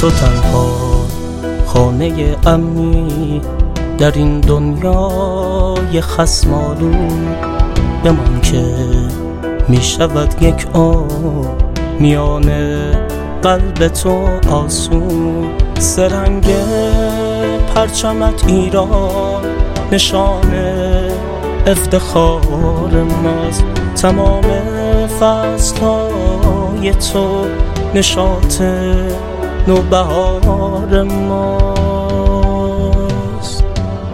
تو تنها خانه امنی در این دنیای خصم‌آلود، بمان که می شود یک آب میان قلب تو آسون. سرنگ پرچمت ایران نشان افتخار ماست، تمام فصل‌های تو نشاط نوبهار ماست.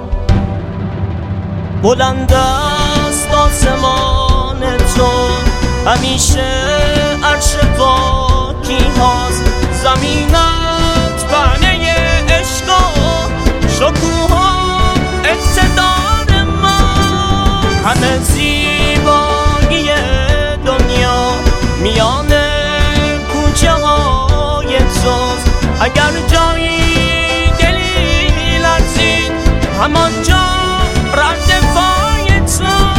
بلند است آسمان تو، همیشه عرش پاکی هاست، زمینت پهنه عشق و شکوه و اقتدار ما. همه زیبایی دنیا میان کوچه های توست، اگر جایی دلی لرزید همانجا رد پای توست.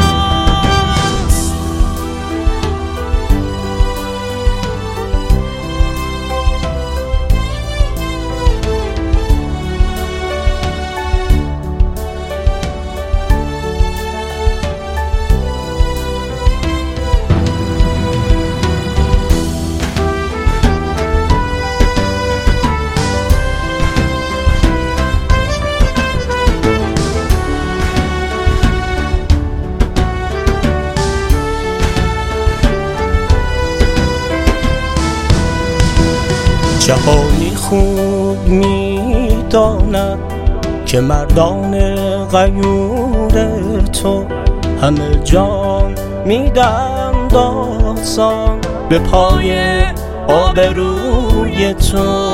جهانی خوب می‌داند که مردان غیور تو همه جان میدن داستان به پای آبروی تو.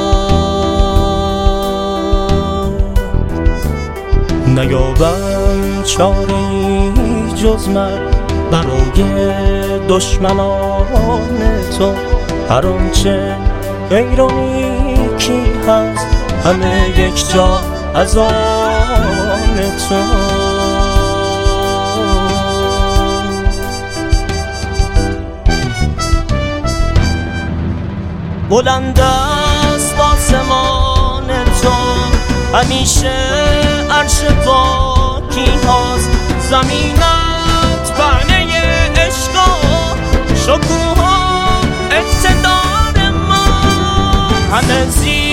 نیابم چاره‌ای جز مرگ برای دشمنان تو، هر آنچه غیر و نیکی هست همه یک جا از آن تو. بلند است آسمان تو، همیشه عرش پاکی هاست، زمینت پهنه عشق و شکوه و اقتدار ما. همه